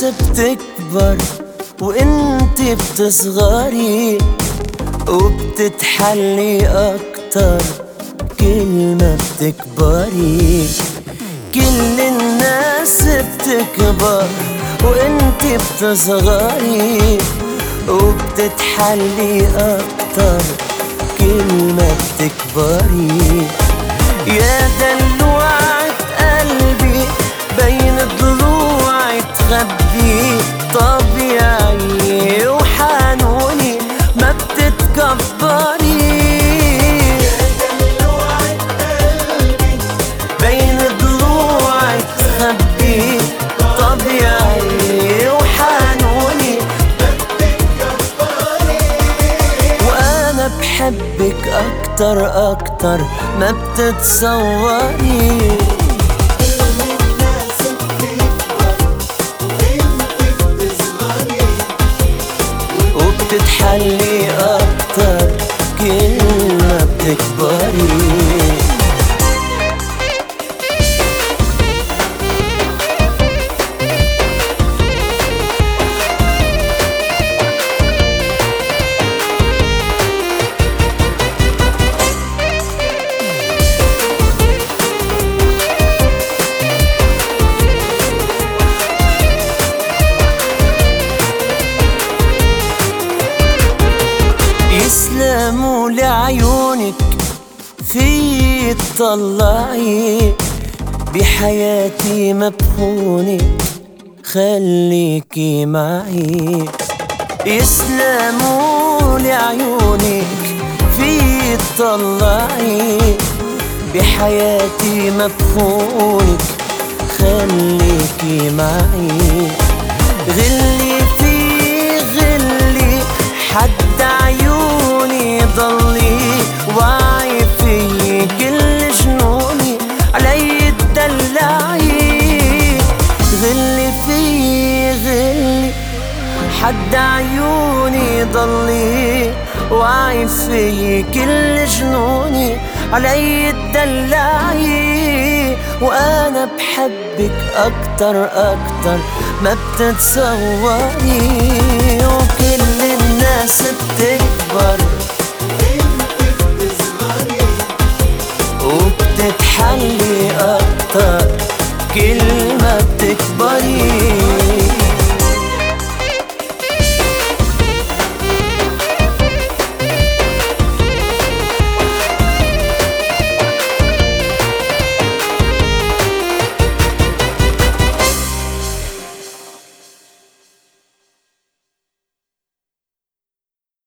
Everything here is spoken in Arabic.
بتكبر وانت بتصغري، وبتتحلي اكتر كل ما بتكبري. كل الناس بتكبر وانت بتصغري، وبتتحلي اكتر كل ما بتكبري. يا دلوعة قلبي بين ضلوعي تخبي، طبيعي وحنوني ما بتتكبري. يا دلوعة قلبي بين ضلوعي تخبي، طبيعي وحنوني ما بتتكبري. وانا بحبك اكتر اكتر ما بتتصوري. وبتتحلي اكتر كل ما بتكبري. يسلموا لعيونك في تطلعي، بحياتي ما بخونك خليكي معي. يسلموا لعيونك في تطلعي، بحياتي ما بخونك خليكي معي. غلي في غلي حد عيوني ضلي، وعي في كل جنوني علي تدلعي. غلي في غلي حد عيوني ضلي، وعي في كل جنوني علي تدلعي. وانا بحبك اكتر اكتر ما بتتصوري. وكل الناس بتكبر وبتتحلي اكتر كل